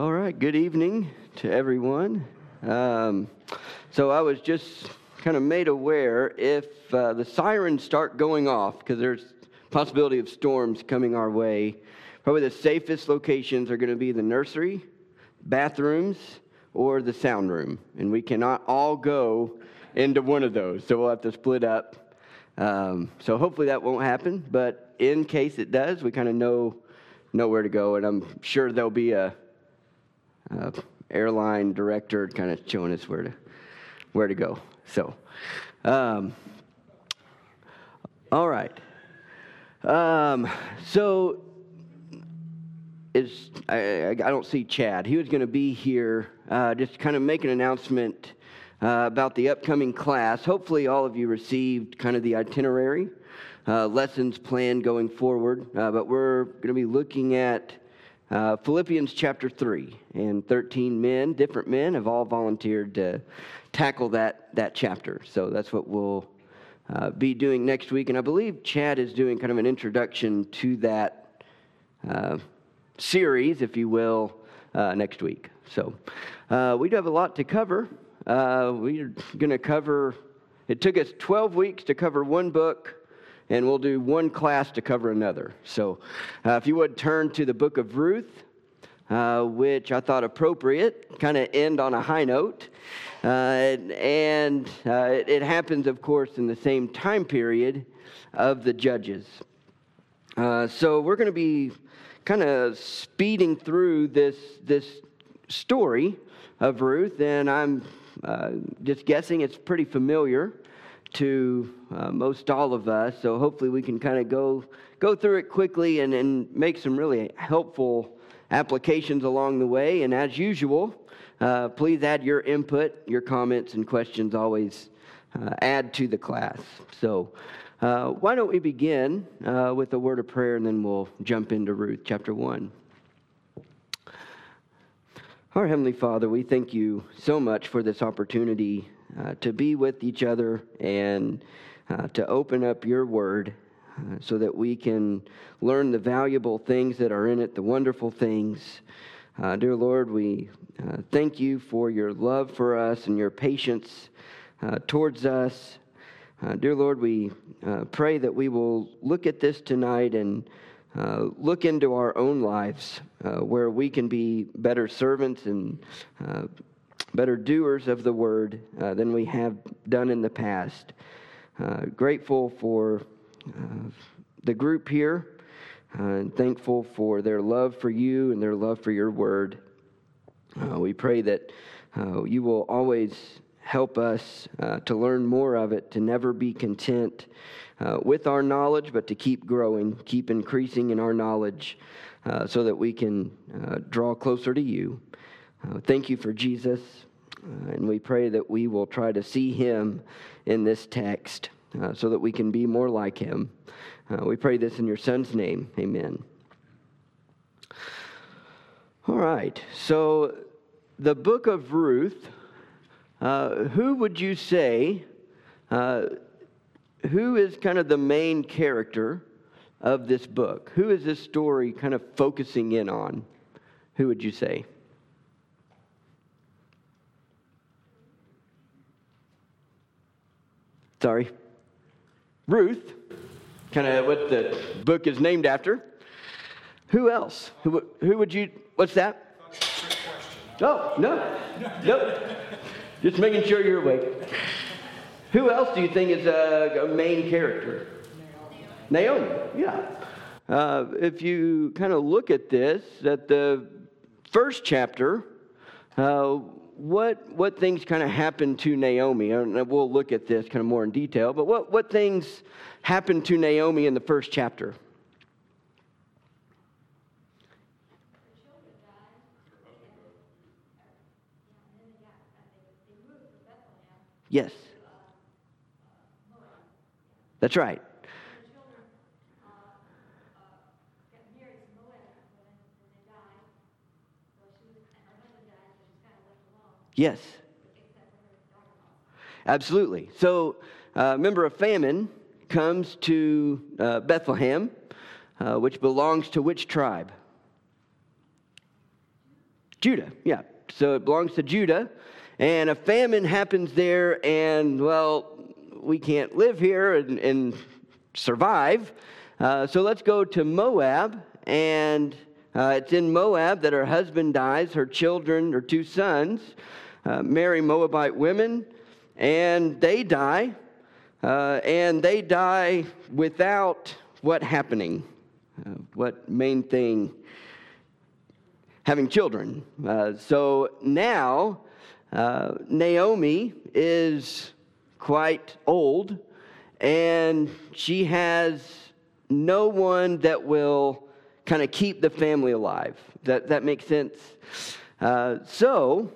All right, good evening to everyone. So I was just kind of made aware if the sirens start going off, because there's possibility of storms coming our way, probably the safest locations are going to be the nursery, bathrooms, or the sound room. And we cannot all go into one of those, so we'll have to split up. So hopefully that won't happen, but in case it does, we kind of know where to go, and I'm sure there'll be a airline director kind of showing us where to go. So, all right. So I don't see Chad. He was going to be here, just kind of make an announcement about the upcoming class. Hopefully, all of you received kind of the itinerary, lessons planned going forward. But we're going to be looking at Philippians chapter 3, and 13 different men have all volunteered to tackle that chapter. So that's what we'll be doing next week. And I believe Chad is doing kind of an introduction to that series, if you will, next week. So we do have a lot to cover. We're going to cover, it took us 12 weeks to cover one book, and we'll do one class to cover another. So if you would turn to the book of Ruth, which I thought appropriate, kind of end on a high note. It happens, of course, in the same time period of the Judges. So we're going to be kind of speeding through this story of Ruth, and I'm just guessing it's pretty familiar to most all of us, so hopefully we can kind of go through it quickly and make some really helpful applications along the way. And as usual, please add your input, your comments, and questions. Always add to the class. So why don't we begin with a word of prayer, and then we'll jump into Ruth chapter 1. Our Heavenly Father, we thank you so much for this opportunity to be with each other and to open up your word so that we can learn the valuable things that are in it, the wonderful things. Dear Lord, we thank you for your love for us and your patience towards us. Dear Lord, we pray that we will look at this tonight and look into our own lives where we can be better servants and better doers of the word than we have done in the past. Grateful for the group here and thankful for their love for you and their love for your word. We pray that you will always help us to learn more of it, to never be content with our knowledge, but to keep growing, keep increasing in our knowledge so that we can draw closer to you. Thank you for Jesus, and we pray that we will try to see him in this text so that we can be more like him. We pray this in your Son's name. Amen. All right, so the book of Ruth, who would you say, who is kind of the main character of this book? Who is this story kind of focusing in on? Who would you say? Sorry. Ruth, kind of what the book is named after. Who else? Who would you, what's that? Oh, no. Nope. Just making sure you're awake. Who else do you think is a main character? Naomi, yeah. If you kind of look at this, at the first chapter, what things kind of happened to Naomi? And we'll look at this kind of more in detail, but what things happened to Naomi in the first chapter? Yes. That's right. Yes. Absolutely. So remember, a famine comes to Bethlehem, which belongs to which tribe? Judah, yeah. So it belongs to Judah. And a famine happens there, and, well, we can't live here and survive. So let's go to Moab, and it's in Moab that her husband dies, her children, her 2 sons, marry Moabite women, and they die. And they die without what happening? What main thing? Having children. So now Naomi is quite old, and she has no one that will kind of keep the family alive. That makes sense? So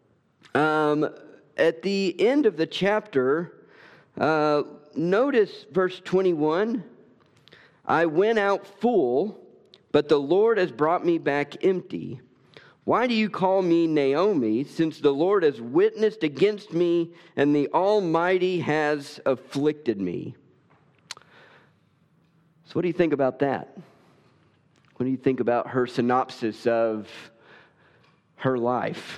at the end of the chapter, notice verse 21. I went out full, but the Lord has brought me back empty. Why do you call me Naomi, since the Lord has witnessed against me and the Almighty has afflicted me? So what do you think about that? What do you think about her synopsis of her life?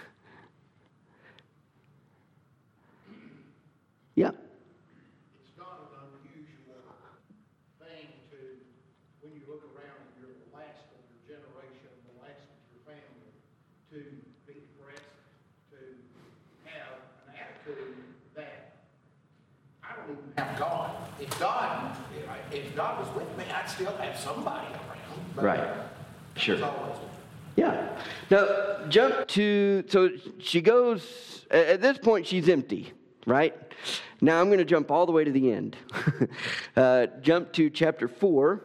Yeah. It's not an unusual thing to, when you look around and you're the last of your generation, the last of your family, to be depressed, to have an attitude that I don't even have God. If God was with me, I'd still have somebody around. But Right. Sure. it's always with me. Yeah. Now, jump to, so she goes, at this point, she's empty, right? Now, I'm going to jump all the way to the end. Jump to chapter 4.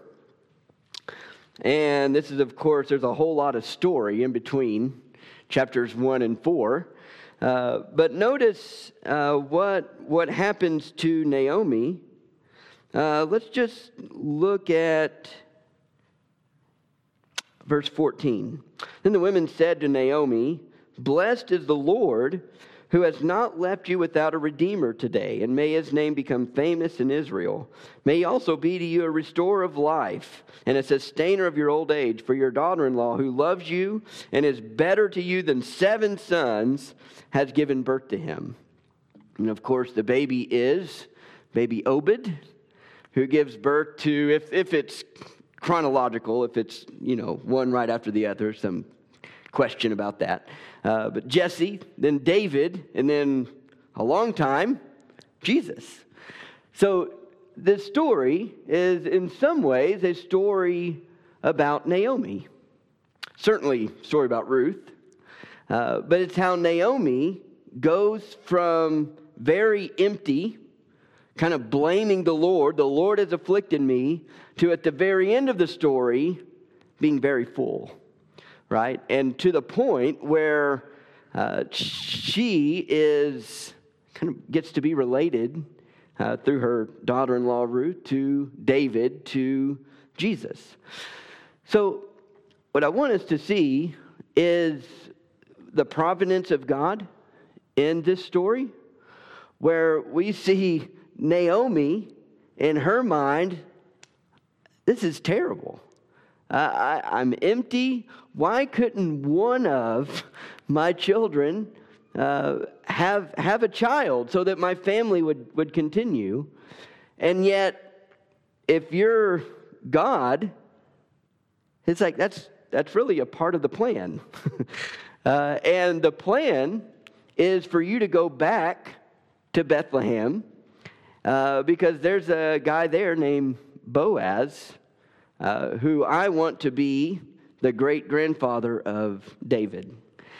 And this is, of course, there's a whole lot of story in between chapters 1 and 4. But notice what happens to Naomi. Let's just look at verse 14. Then the women said to Naomi, "Blessed is the Lord, who has not left you without a redeemer today, and may his name become famous in Israel. May he also be to you a restorer of life and a sustainer of your old age. For your daughter-in-law, who loves you and is better to you than 7 sons, has given birth to him." And of course, the baby is baby Obed, who gives birth to, if it's chronological, if it's, one right after the other, some question about that. But Jesse, then David, and then a long time, Jesus. So this story is in some ways a story about Naomi. Certainly a story about Ruth. But it's how Naomi goes from very empty, kind of blaming the Lord has afflicted me, to at the very end of the story being very full. Right? And to the point where she is kind of gets to be related through her daughter-in-law Ruth to David, to Jesus. So what I want us to see is the providence of God in this story, where we see Naomi, in her mind, this is terrible. I'm empty. Why couldn't one of my children have a child so that my family would continue? And yet, if you're God, it's like that's really a part of the plan. And the plan is for you to go back to Bethlehem because there's a guy there named Boaz, who I want to be the great-grandfather of David.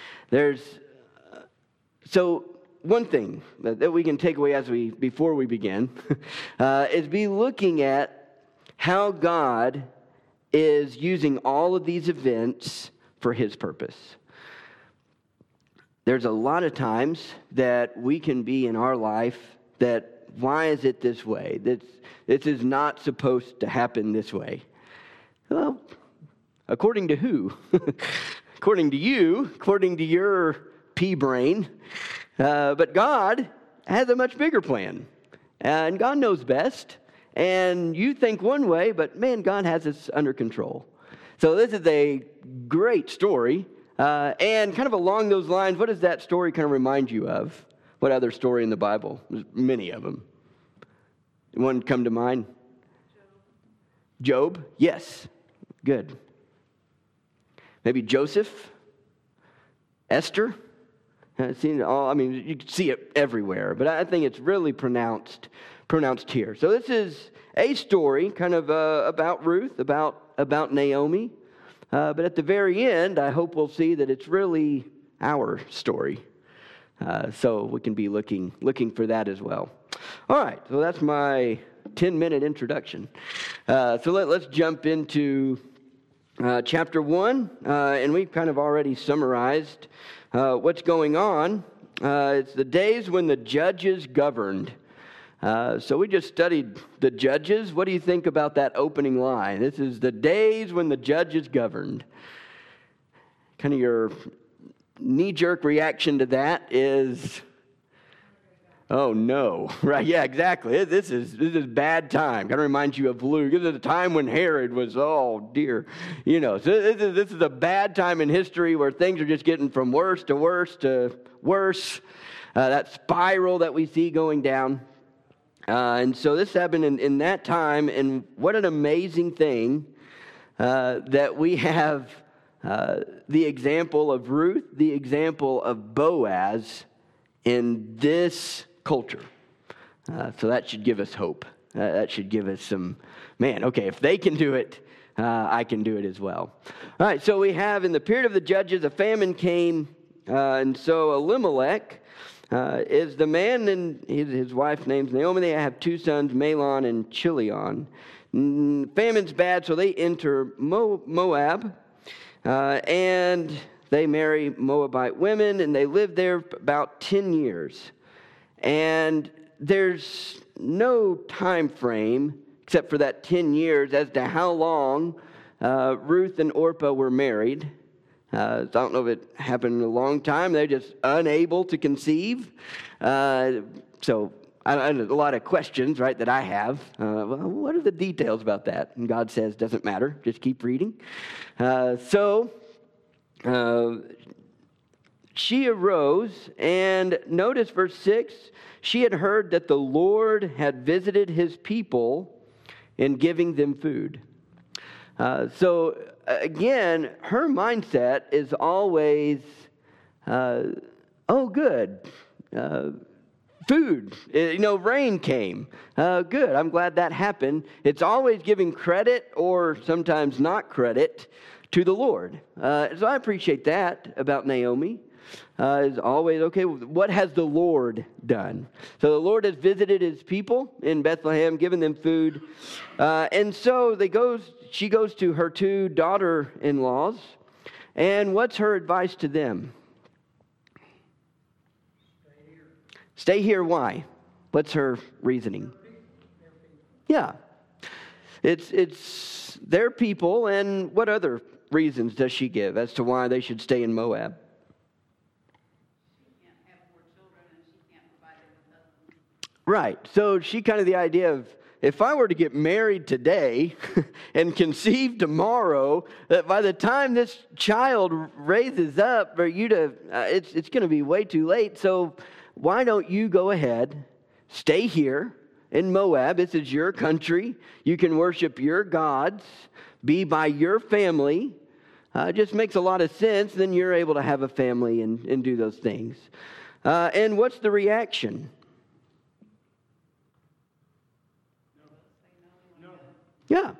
So one thing that we can take away before we begin is be looking at how God is using all of these events for his purpose. There's a lot of times that we can be in our life that, why is it this way? This is not supposed to happen this way. Well, according to who? According to you, according to your pea brain. But God has a much bigger plan. And God knows best. And you think one way, but man, God has this under control. So this is a great story And kind of along those lines, what does that story kind of remind you of? What other story in the Bible? There's many of them. One come to mind? Job? Yes. Good. Maybe Joseph? Esther? You can see it everywhere, but I think it's really pronounced here. So this is a story kind of about Ruth, about Naomi. But at the very end, I hope we'll see that it's really our story. So we can be looking for that as well. All right, so that's my 10-minute introduction. So let's jump into chapter 1, and we've kind of already summarized what's going on. It's the days when the judges governed. So we just studied the judges. What do you think about that opening line? This is the days when the judges governed. Kind of your knee-jerk reaction to that is, oh no, right? Yeah, exactly. This is bad time. Kind of reminds you of Luke. This is a time when Herod was, oh dear, So this is a bad time in history where things are just getting from worse to worse to worse. That spiral that we see going down. And so this happened in that time, and what an amazing thing that we have the example of Ruth, the example of Boaz in this culture. So that should give us hope. That should give us some, okay, if they can do it, I can do it as well. All right, so we have in the period of the judges, a famine came, and so Elimelech is the man, and his wife's name's Naomi. They have two sons, Mahlon and Chilion. Famine's bad, so they enter Moab, and they marry Moabite women, and they live there about 10 years. And there's no time frame, except for that 10 years, as to how long Ruth and Orpah were married. I don't know if it happened in a long time. They're just unable to conceive. So a lot of questions, right, that I have. What are the details about that? And God says, doesn't matter. Just keep reading. She arose, and notice verse 6, she had heard that the Lord had visited his people in giving them food. Again, her mindset is always, good, food, rain came, good, I'm glad that happened. It's always giving credit or sometimes not credit to the Lord. So I appreciate that about Naomi. Is always, okay, what has the Lord done? So the Lord has visited his people in Bethlehem, given them food. And so she goes to her two daughter-in-laws. And what's her advice to them? Stay here. Stay here, why? What's her reasoning? Yeah. It's their people, and what other reasons does she give as to why they should stay in Moab? Right. So she kind of the idea of, if I were to get married today and conceive tomorrow, that by the time this child raises up for you to, it's going to be way too late. So why don't you go ahead, stay here in Moab. This is your country. You can worship your gods, be by your family. It just makes a lot of sense. Then you're able to have a family and do those things. And what's the reaction? Yeah.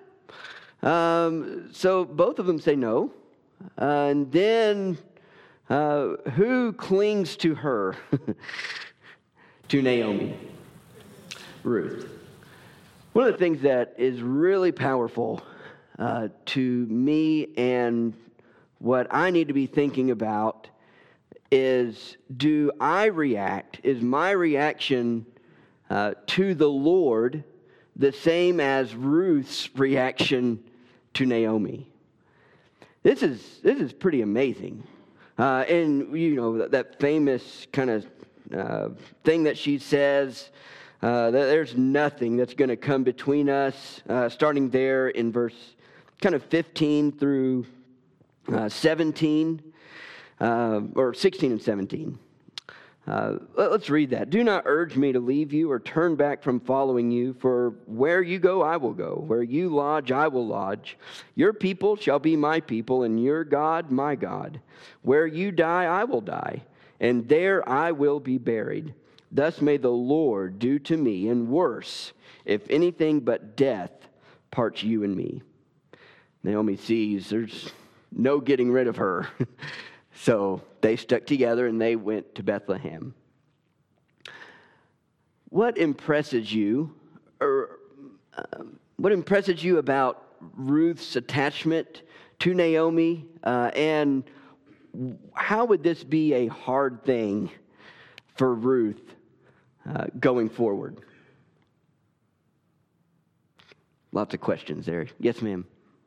So both of them say no. And then who clings to her? To Naomi. Ruth. One of the things that is really powerful to me and what I need to be thinking about is, is my reaction to the Lord the same as Ruth's reaction to Naomi? This is pretty amazing. And that famous kind of thing that she says, that there's nothing that's going to come between us, starting there in verse kind of 15 through 17. or 16 and 17. Let's read that. Do not urge me to leave you or turn back from following you, for where you go, I will go. Where you lodge, I will lodge. Your people shall be my people, and your God, my God. Where you die, I will die, and there I will be buried. Thus may the Lord do to me, and worse, if anything but death parts you and me. Naomi sees there's no getting rid of her. So they stuck together and they went to Bethlehem. What impresses you about Ruth's attachment to Naomi, and how would this be a hard thing for Ruth going forward? Lots of questions there. Yes, ma'am.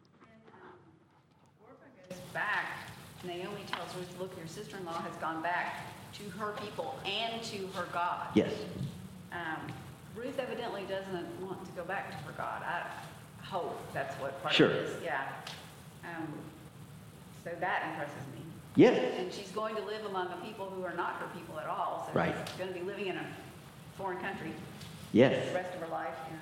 Back, Naomi tells Ruth, look, your sister-in-law has gone back to her people and to her God. Yes. Ruth evidently doesn't want to go back to her God. I hope that's what part Sure. of it is. Yeah. So that impresses me. Yes. And she's going to live among a people who are not her people at all. So Right. she's going to be living in a foreign country Yes. the rest of her life. Yeah.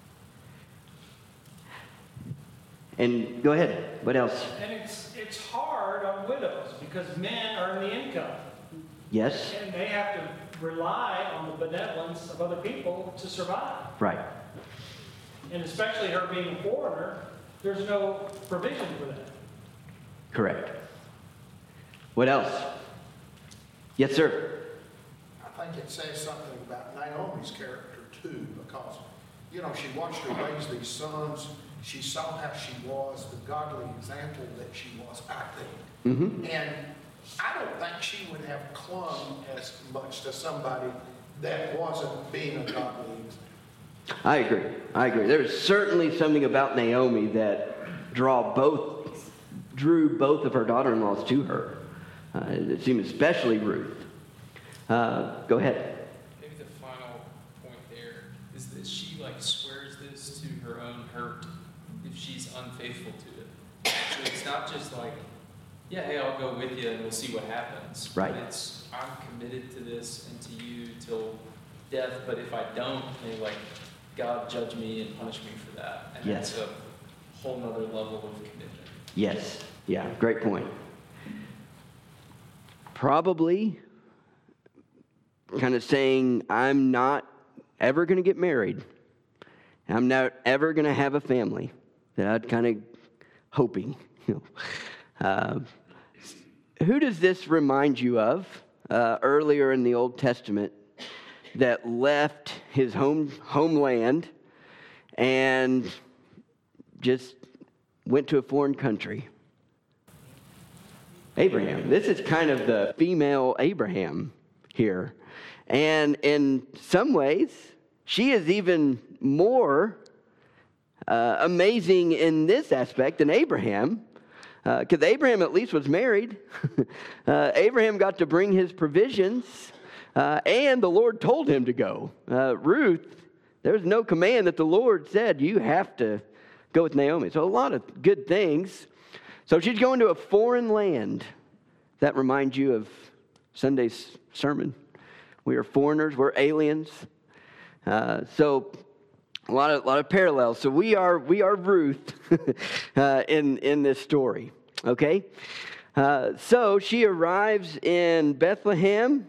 And go ahead. What else? And it's hard on widows because men earn the income. Yes. And they have to rely on the benevolence of other people to survive. Right. And especially her being a foreigner, there's no provision for that. Correct. What else? Yes, sir. I think it says something about Naomi's character too, because, she watched her raise these sons. She saw how she was, the godly example that she was, I think. Mm-hmm. And I don't think she would have clung as much to somebody that wasn't being a godly example. I agree. There's certainly something about Naomi that drew both of her daughter-in-laws to her. It seemed especially Ruth. Go ahead. Maybe the final point there is that she swears this to her own hurt if she's unfaithful to it. So it's not just yeah, hey, I'll go with you and we'll see what happens. Right. But it's, I'm committed to this and to you till death, but if I don't, may God judge me and punish me for that. And Yes. that's a whole nother level of commitment. Yes. Yeah, great point. Probably kind of saying, I'm not ever going to get married. I'm not ever going to have a family. That I'd kind of hoping. Who does this remind you of earlier in the Old Testament that left his homeland and just went to a foreign country? Abraham. This is kind of the female Abraham here. And in some ways, she is even more amazing in this aspect than Abraham. Because Abraham at least was married. Abraham got to bring his provisions. And the Lord told him to go. Ruth, there's no command that the Lord said, you have to go with Naomi. So a lot of good things. So she's going to a foreign land. That reminds you of Sunday's sermon. We are foreigners. We're aliens. So a lot of parallels. So we are Ruth in this story. Okay. So she arrives in Bethlehem,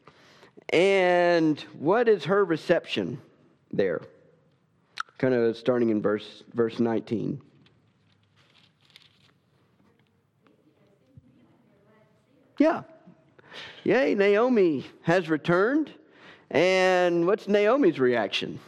and what is her reception there? Kind of starting in verse 19. Yeah. Yay, Naomi has returned. And what's Naomi's reaction?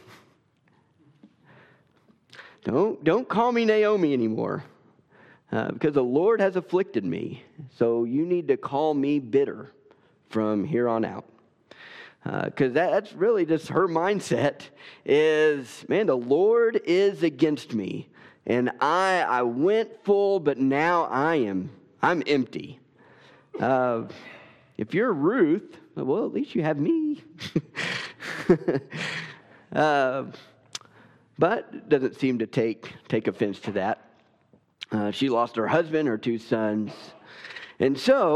Don't call me Naomi anymore, because the Lord has afflicted me. So you need to call me bitter from here on out. Because that's really just her mindset is, man, the Lord is against me. And I went full, but now I'm empty. If you're Ruth, well, at least you have me. But doesn't seem to take offense to that. She lost her husband, her two sons. And so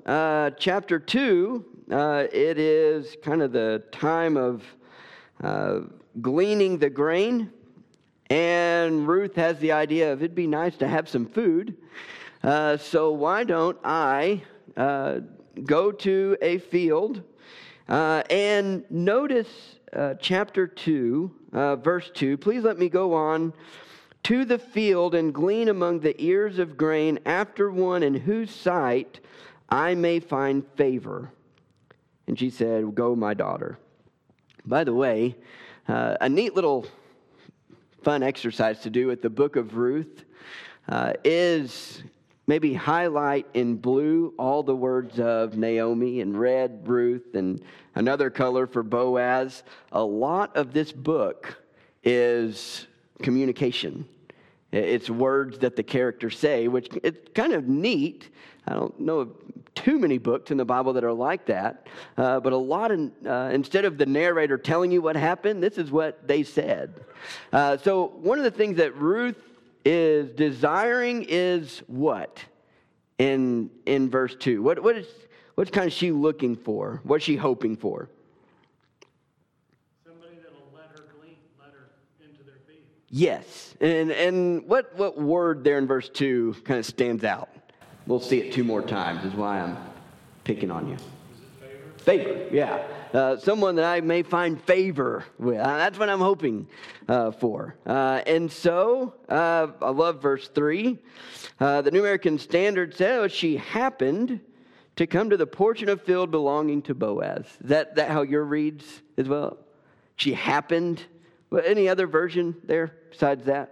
chapter 2, it is kind of the time of gleaning the grain. And Ruth has the idea of it'd be nice to have some food. So why don't I go to a field and notice chapter 2, verse 2. Please let me go on to the field and glean among the ears of grain after one in whose sight I may find favor. And she said, go, my daughter. By the way, a neat little fun exercise to do with the book of Ruth is maybe highlight in blue all the words of Naomi, and red Ruth, and another color for Boaz. A lot of this book is communication. It's words that the characters say, which it's kind of neat. I don't know of too many books in the Bible that are like that, but a lot of, instead of the narrator telling you what happened, this is what they said. So one of the things that Ruth is desiring is what in verse 2? What's kind of she looking for? What's she hoping for? Somebody that'll let her into their field. Yes. And what word there in verse 2 kind of stands out? We'll see it 2 more times, is why I'm picking on you. Is it favor? Favor, yeah. Someone that I may find favor with. That's what I'm hoping for. And so, I love verse 3. The New American Standard says, she happened to come to the portion of field belonging to Boaz. Is that how your reads as well? She happened. Well, any other version there besides that?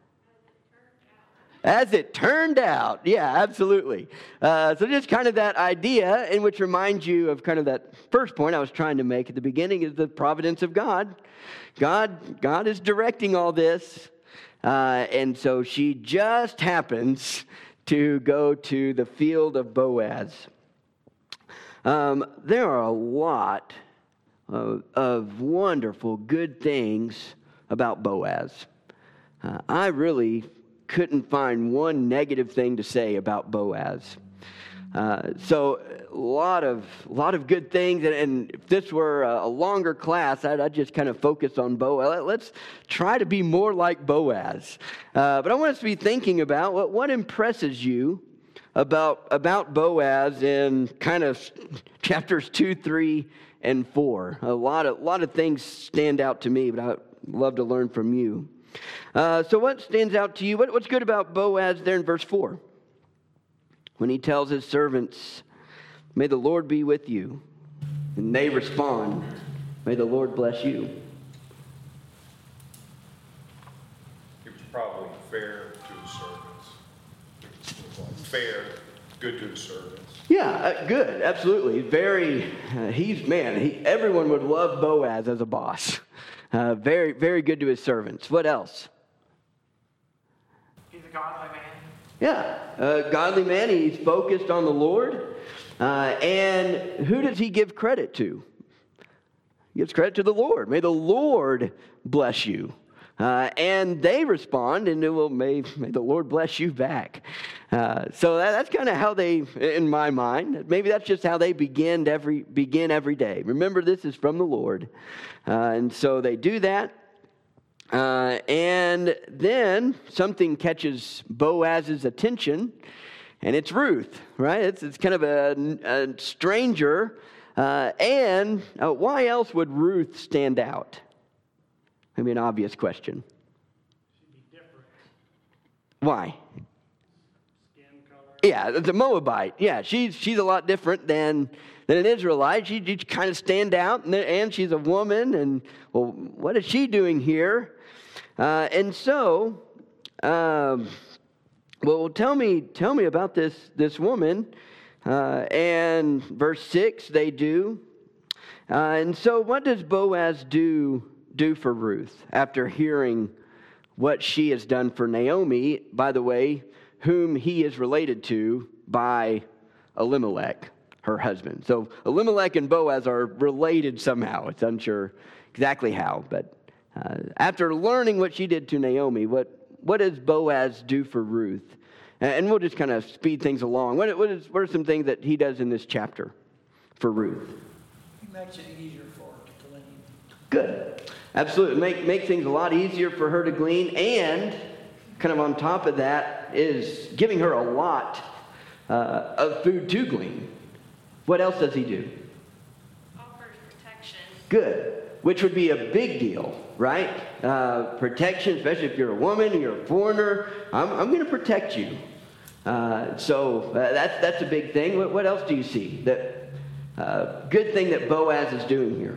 As it turned out. Yeah, absolutely. So just kind of that idea, in which reminds you of kind of that first point I was trying to make at the beginning, is the providence of God. God is directing all this. And so she just happens to go to the field of Boaz. There are a lot of wonderful, good things about Boaz. I really couldn't find one negative thing to say about Boaz. So a lot of good things, and if this were a longer class, I'd just kind of focus on Boaz. Let's try to be more like Boaz. But I want us to be thinking about what impresses you about Boaz in kind of chapters 2, 3, and 4. A lot of things stand out to me, but I'd love to learn from you. So what stands out to you? What's good about Boaz there in verse 4? When he tells his servants, may the Lord be with you. And they respond, may the Lord bless you. It was probably fair to his servants. Fair, good to his servants. Yeah, good, absolutely. Very, everyone would love Boaz as a boss. Very, very good to his servants. What else? He's a godly man. Yeah, godly man. He's focused on the Lord. And who does he give credit to? He gives credit to the Lord. May the Lord bless you. And they respond, and may the Lord bless you back. So that's kind of how they, in my mind, maybe that's just how they begin every day. Remember, this is from the Lord. And so they do that. And then something catches Boaz's attention, and it's Ruth, right? It's kind of a stranger. And why else would Ruth stand out? Maybe an obvious question. She'd be different. Why? Skin color. Yeah, it's a Moabite. Yeah, she's a lot different than an Israelite. She kind of stand out, and she's a woman. And well, what is she doing here? And so, well, tell me about this woman. And verse 6, they do. And so, what does Boaz do for Ruth after hearing what she has done for Naomi, by the way, whom he is related to by Elimelech, her husband. So Elimelech and Boaz are related somehow. It's unsure exactly how, but after learning what she did to Naomi, what what does Boaz do for Ruth? And we'll just kind of speed things along. What are some things that he does in this chapter for Ruth? He makes it easier for her to glean. Good. Absolutely. Make things a lot easier for her to glean. And kind of on top of that is giving her a lot of food to glean. What else does he do? Offers protection. Good. Which would be a big deal, right? Protection, especially if you're a woman, you're a foreigner. I'm going to protect you. So that's a big thing. What else do you see? That good thing that Boaz is doing here.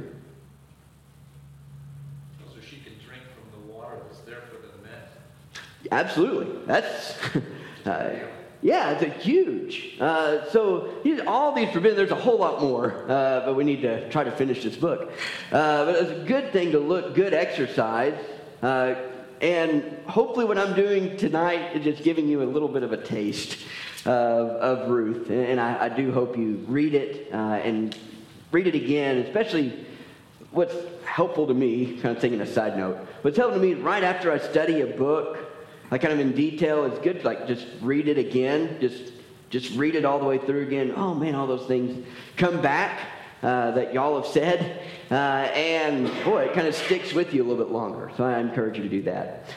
So she can drink from the water that's there for the men. Absolutely. That's yeah, it's a huge. So all these forbidden. There's a whole lot more, but we need to try to finish this book. But it's a good thing to look, good exercise, and hopefully what I'm doing tonight is just giving you a little bit of a taste of Ruth. And I do hope you read it and read it again, especially. What's helpful to me, kind of taking a side note, what's helpful to me right after I study a book, like kind of in detail, it's good to like just read it again, just read it all the way through again. Oh man, all those things come back that y'all have said, and boy, it kind of sticks with you a little bit longer. So I encourage you to do that.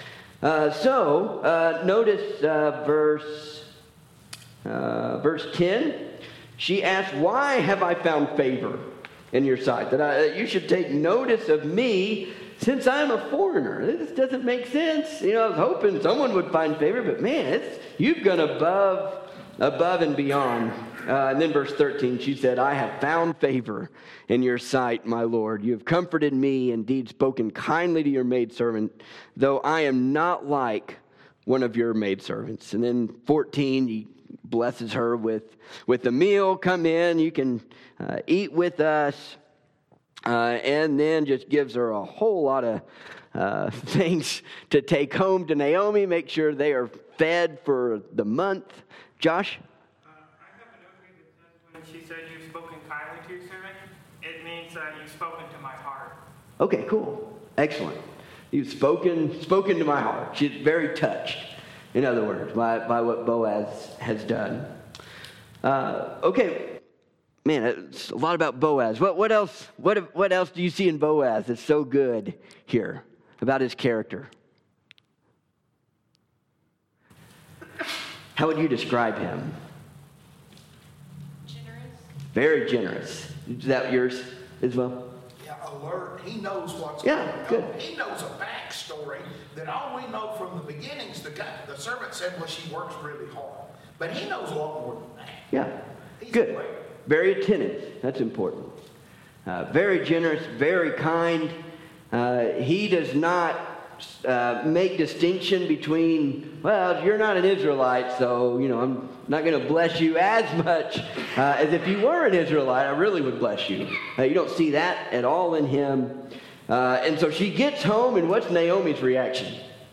Notice verse 10. She asked, "Why have I found favor in your sight, that you should take notice of me, since I'm a foreigner?" This doesn't make sense. I was hoping someone would find favor, but man, you've gone above and beyond. And then verse 13, she said, "I have found favor in your sight, my Lord. You have comforted me, indeed spoken kindly to your maidservant, though I am not like one of your maidservants." And then 14, he blesses her with a meal. "Come in, you can eat with us." And then just gives her a whole lot of things to take home to Naomi, make sure they are fed for the month. Josh? I have a note here that says when she said you've spoken kindly to your servant, it means that you've spoken to my heart. Okay, cool. Excellent. You've spoken to my heart. She's very touched, in other words, by what Boaz has done. Okay. Man, it's a lot about Boaz. What else do you see in Boaz that's so good here about his character? How would you describe him? Generous. Very generous. Is that yours as well? Yeah, alert. He knows what's Yeah, going on. good. He knows a backstory that all we know from the beginnings. The servant said, well, she works really hard. But he knows a lot more than that. Yeah, He's good. aware. Very attentive. That's important. Very generous, very kind. He does not make distinction between, well, you're not an Israelite, so, I'm not going to bless you as much as if you were an Israelite. I really would bless you. You don't see that at all in him. And so she gets home, and what's Naomi's reaction?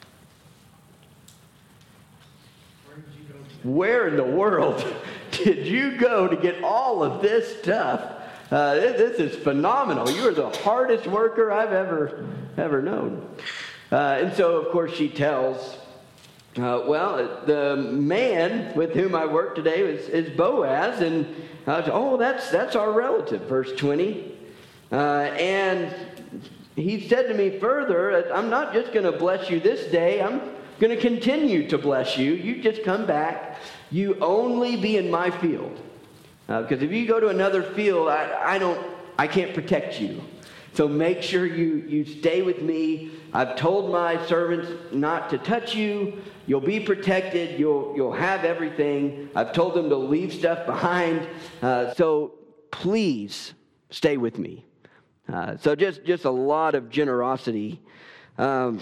Where in the world did you go to get all of this stuff? This is phenomenal. You are the hardest worker I've ever known. And so, of course, she tells, the man with whom I work today is Boaz. And that's our relative, verse 20. And he said to me further, I'm not just going to bless you this day. I'm going to continue to bless you. You just come back. You only be in my field. Because if you go to another field, I can't protect you. So make sure you stay with me. I've told my servants not to touch you. You'll be protected. You'll have everything. I've told them to leave stuff behind. So please stay with me. So just a lot of generosity. And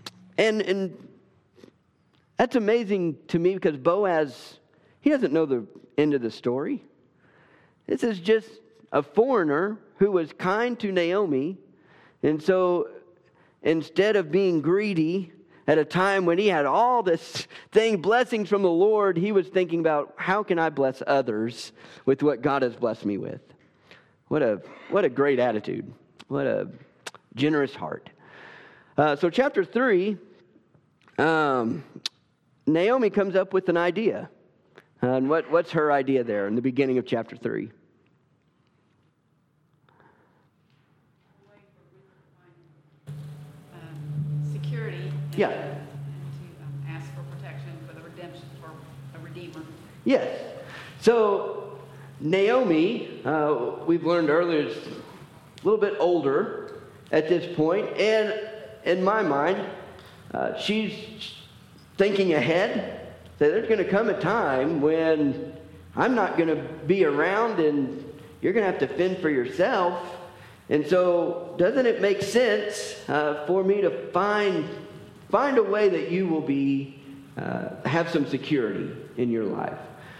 that's amazing to me because Boaz, he doesn't know the end of the story. This is just a foreigner who was kind to Naomi. And so instead of being greedy at a time when he had all this blessings from the Lord, he was thinking about how can I bless others with what God has blessed me with. What a great attitude. What a generous heart. So chapter 3 Naomi comes up with an idea. And what's her idea there in the beginning of chapter 3? Security. Yeah. And to ask for protection for the redemption, for a redeemer. Yes. So Naomi, we've learned earlier, is a little bit older at this point, and in my mind, she's thinking ahead that there's going to come a time when I'm not going to be around and you're going to have to fend for yourself. And so doesn't it make sense for me to find a way that you will be have some security in your life?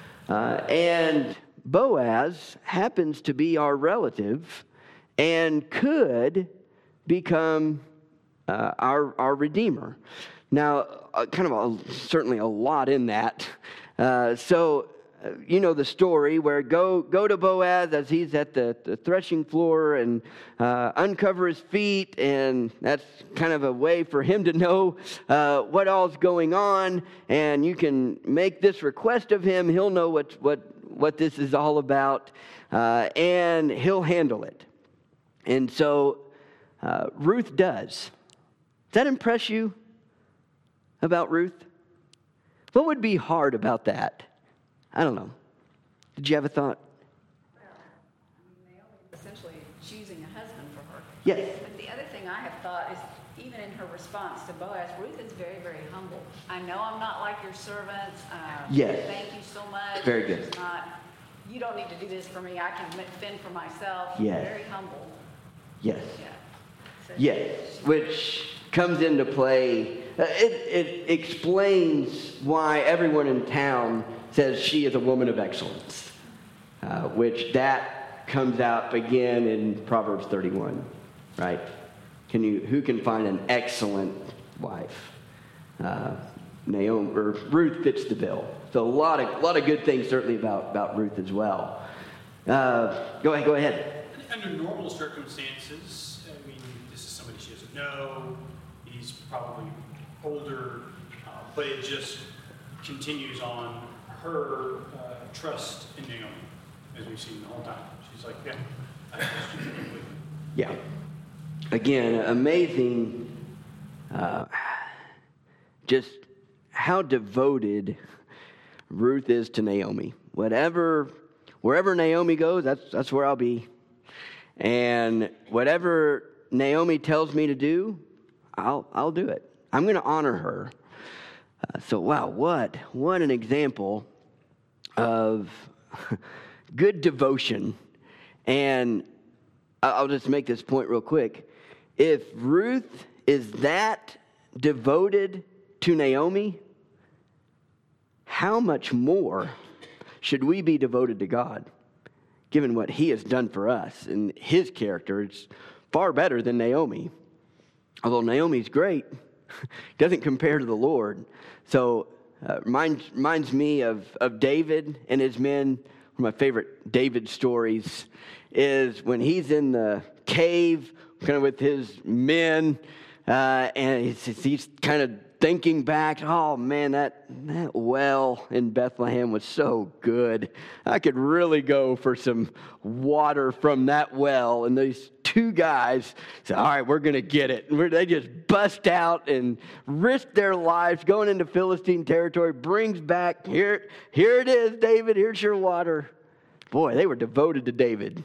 And Boaz happens to be our relative and could become our redeemer. Now, certainly a lot in that. So you know the story where go to Boaz as he's at the threshing floor and uncover his feet, and that's kind of a way for him to know what all's going on, and you can make this request of him. He'll know what this is all about, and he'll handle it. And so Ruth does. Does that impress you about Ruth? What would be hard about that? I don't know. Did you have a thought? Well, Naomi is essentially choosing a husband for her. Yes. But the other thing I have thought is, even in her response to Boaz, Ruth is very, very humble. I know I'm not like your servants. Yes. Thank you so much. Very good. It's not, you don't need to do this for me. I can fend for myself. Yes. Very humble. Yes. Yeah. So Yes. Which comes into play. It explains why everyone in town says she is a woman of excellence, which that comes out again in Proverbs 31, right? Who can find an excellent wife? Ruth fits the bill. So a lot of good things certainly about Ruth as well. Go ahead. Under normal circumstances, I mean, this is somebody she doesn't know. He's probably older, but it just continues on her trust in Naomi, as we've seen the whole time. She's like, yeah, I trust you completely. Yeah. Again, amazing just how devoted Ruth is to Naomi. Wherever Naomi goes, that's where I'll be. And whatever Naomi tells me to do, I'll do it. I'm going to honor her. So wow, what an example of good devotion. And I'll just make this point real quick. If Ruth is that devoted to Naomi, how much more should we be devoted to God, given what he has done for us and his character? It's far better than Naomi. Although Naomi's great, doesn't compare to the Lord. So reminds me of David and his men. One of my favorite David stories is when he's in the cave, kind of with his men, and he's kind of thinking back, oh man, that well in Bethlehem was so good. I could really go for some water from that well. And these two guys say, all right, we're going to get it. And they just bust out and risk their lives going into Philistine territory, brings back, here it is, David, here's your water. Boy, they were devoted to David.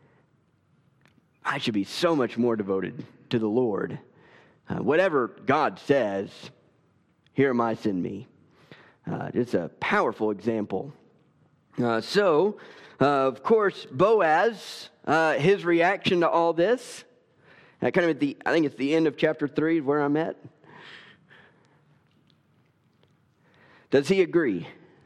I should be so much more devoted to the Lord. Whatever God says, here am I, send me. It's a powerful example. So, of course, Boaz, his reaction to all this, kind of I think it's the end of chapter 3 where I'm at. Does he agree?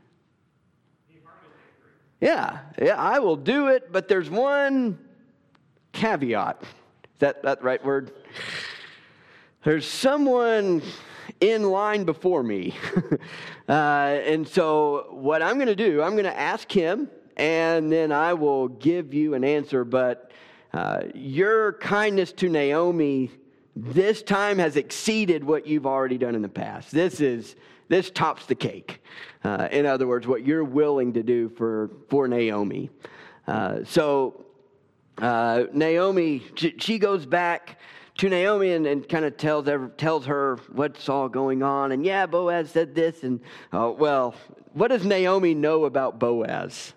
Yeah, I will do it, but there's one caveat. Is that the right word? There's someone in line before me. And so what I'm going to do, I'm going to ask him, and then I will give you an answer. But your kindness to Naomi this time has exceeded what you've already done in the past. This tops the cake. In other words, what you're willing to do for Naomi. So Naomi, she goes back to Naomi and kind of tells her what's all going on. And yeah, Boaz said this. And well, what does Naomi know about Boaz?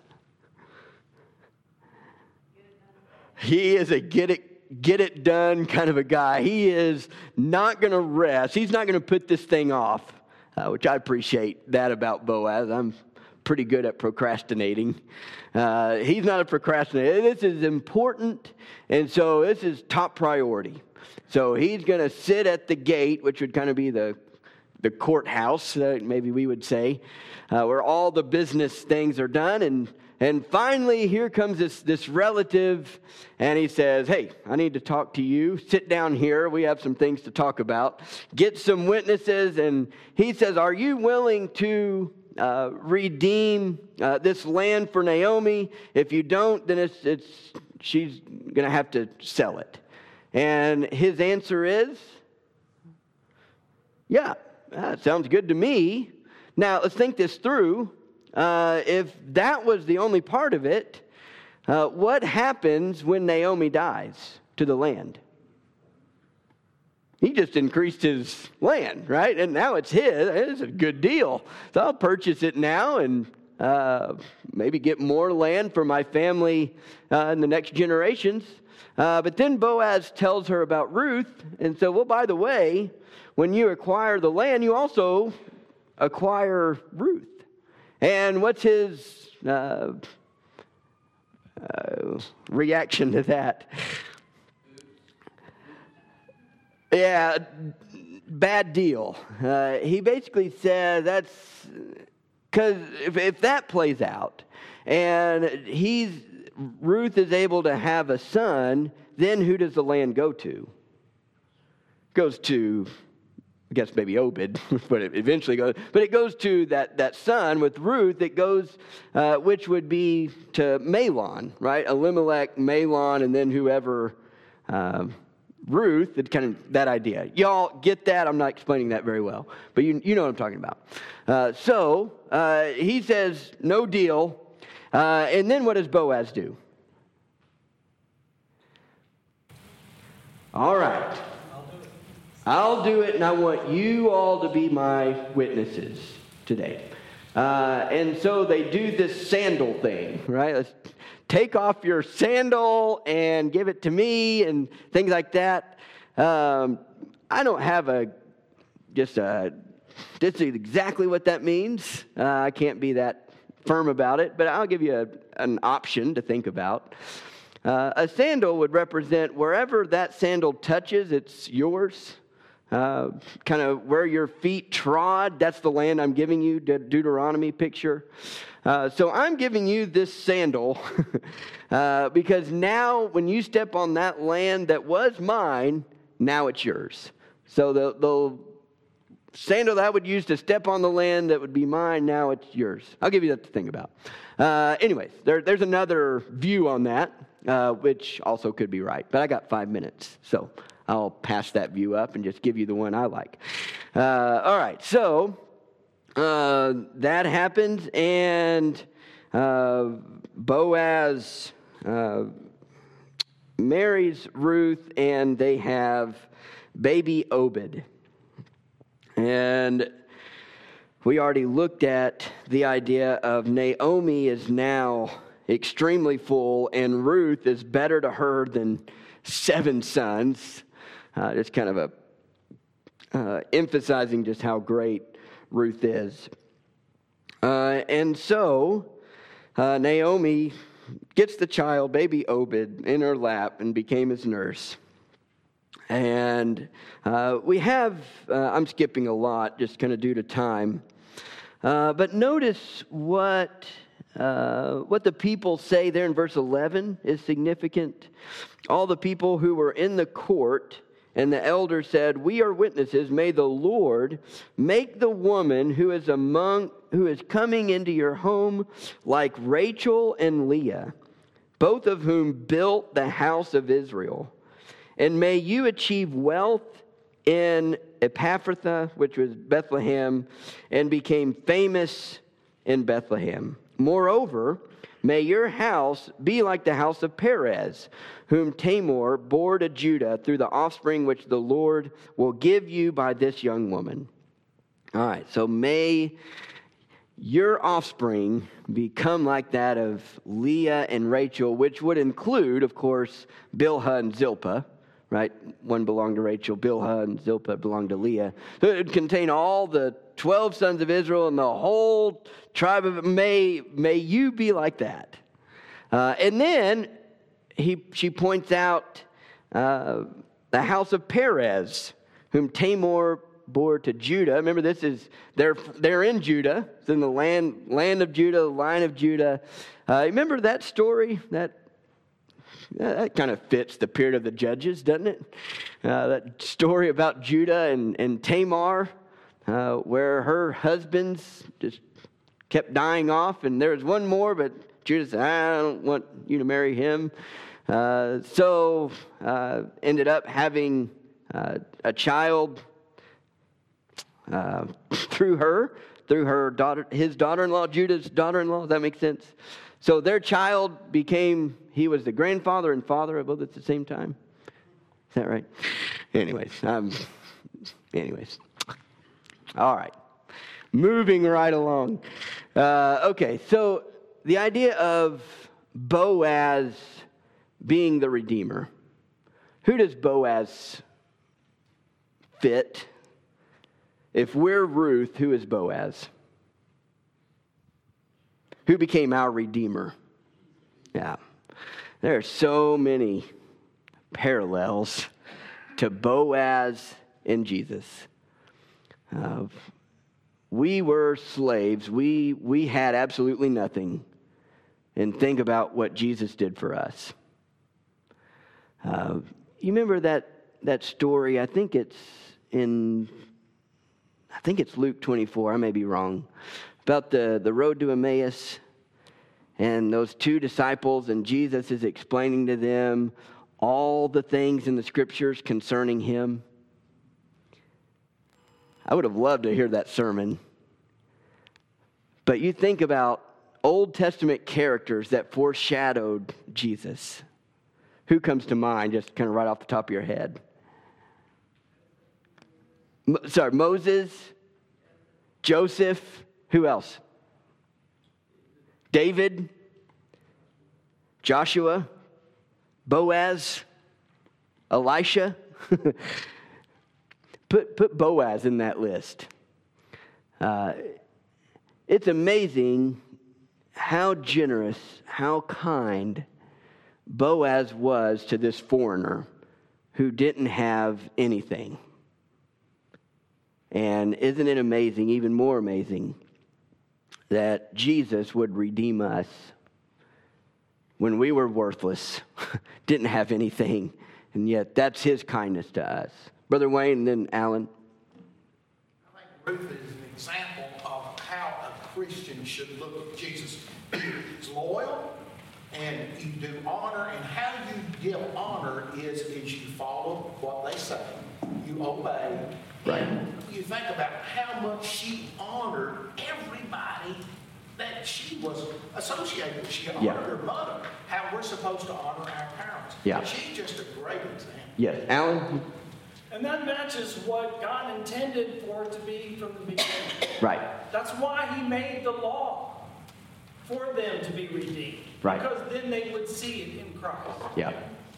He is a get it done kind of a guy. He is not going to rest. He's not going to put this thing off, which I appreciate that about Boaz. I'm pretty good at procrastinating. He's not a procrastinator. This is important, and so this is top priority. So he's going to sit at the gate, which would kind of be the courthouse, maybe we would say, where all the business things are done. And finally, here comes this relative, and he says, hey, I need to talk to you. Sit down here. We have some things to talk about. Get some witnesses. And he says, are you willing to redeem this land for Naomi? If you don't, then she's going to have to sell it. And his answer is, yeah, that sounds good to me. Now, let's think this through. If that was the only part of it, what happens when Naomi dies to the land? He just increased his land, right? And now it's his. It's a good deal. So I'll purchase it now and maybe get more land for my family in the next generations. But then Boaz tells her about Ruth and said, well, by the way, when you acquire the land, you also acquire Ruth. And what's his reaction to that? Yeah, bad deal. He basically said that's because if that plays out and Ruth is able to have a son, then who does the land go to? It goes to, I guess maybe Obed, but it eventually goes. But it goes to that son with Ruth. It goes, which would be to Mahlon, right? Elimelech, Mahlon, and then whoever, Ruth. It's kind of that idea. Y'all get that? I'm not explaining that very well, but you know what I'm talking about. So he says, no deal. And then what does Boaz do? All right. I'll do it, and I want you all to be my witnesses today. And so they do this sandal thing, right? Let's take off your sandal and give it to me and things like that. I don't have this is exactly what that means. I can't be that firm about it, but I'll give you an option to think about. A sandal would represent wherever that sandal touches, it's yours. Kind of where your feet trod, that's the land I'm giving you, Deuteronomy picture. So I'm giving you this sandal because now when you step on that land that was mine, now it's yours. So the sandal that I would use to step on the land that would be mine, now it's yours. I'll give you that to think about. Anyways, there's another view on that, which also could be right. But I got 5 minutes, so I'll pass that view up and just give you the one I like. All right, so that happens, and Boaz marries Ruth, and they have baby Obed. And we already looked at the idea of Naomi is now extremely full, and Ruth is better to her than 7 sons. Just kind of emphasizing just how great Ruth is. And so Naomi gets the child, baby Obed, in her lap and became his nurse. And we have, I'm skipping a lot just kind of due to time. But notice what the people say there in verse 11 is significant. All the people who were in the court and the elder said, "We are witnesses. May the Lord make the woman who is coming into your home like Rachel and Leah, both of whom built the house of Israel. And may you achieve wealth in Epaphratha, which was Bethlehem, and became famous in Bethlehem. Moreover, may your house be like the house of Perez, whom Tamar bore to Judah through the offspring which the Lord will give you by this young woman. All right, so may your offspring become like that of Leah and Rachel, which would include, of course, Bilhah and Zilpah, right? One belonged to Rachel, Bilhah, and Zilpah belonged to Leah. So it would contain all the 12 sons of Israel and the whole tribe of may you be like that. And then she points out the house of Perez, whom Tamar bore to Judah. Remember, this is they're in Judah. It's in the land of Judah, the line of Judah. Remember that story? That kind of fits the period of the Judges, doesn't it? That story about Judah and Tamar, where her husbands just kept dying off, and there was one more, but Judah said, I don't want you to marry him. So ended up having a child through her daughter, his daughter-in-law, Judah's daughter-in-law. Does that make sense? So their child he was the grandfather and father of both at the same time. Is that right? Anyways. All right. Moving right along. Okay, so the idea of Boaz being the Redeemer. Who does Boaz fit? If we're Ruth, who is Boaz? Who became our Redeemer? Yeah. There are so many parallels to Boaz and Jesus. We were slaves. We had absolutely nothing. And think about what Jesus did for us. You remember that story? I think it's Luke 24. I may be wrong. About the road to Emmaus and those two disciples, and Jesus is explaining to them all the things in the scriptures concerning him. I would have loved to hear that sermon. But you think about Old Testament characters that foreshadowed Jesus. Who comes to mind, just kind of right off the top of your head? Moses, Joseph, who else? David, Joshua, Boaz, Elisha. Put Boaz in that list. It's amazing how generous, how kind Boaz was to this foreigner who didn't have anything. And isn't it amazing, even more amazing, that Jesus would redeem us when we were worthless, didn't have anything, and yet that's his kindness to us. Brother Wayne and then Alan. I think Ruth is an example of how a Christian should look at Jesus. He's loyal, and you do honor, and how you give honor is you follow what they say. You obey. Right. And you think about how much she honored everybody that she was associated with. She honored her mother, how we're supposed to honor our parents. Yeah. She's just a great example. Yes. Alan? And that matches what God intended for it to be from the beginning. Right. That's why he made the law, for them to be redeemed. Right. Because then they would see it in Christ. Yeah.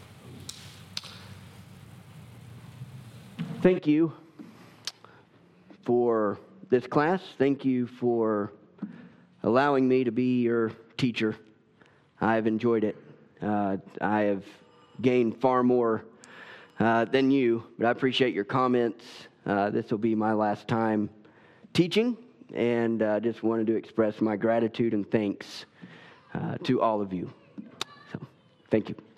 Thank you for this class. Thank you for allowing me to be your teacher. I have enjoyed it. I have gained far more than you, but I appreciate your comments. This will be my last time teaching, and I just wanted to express my gratitude and thanks to all of you. So, thank you.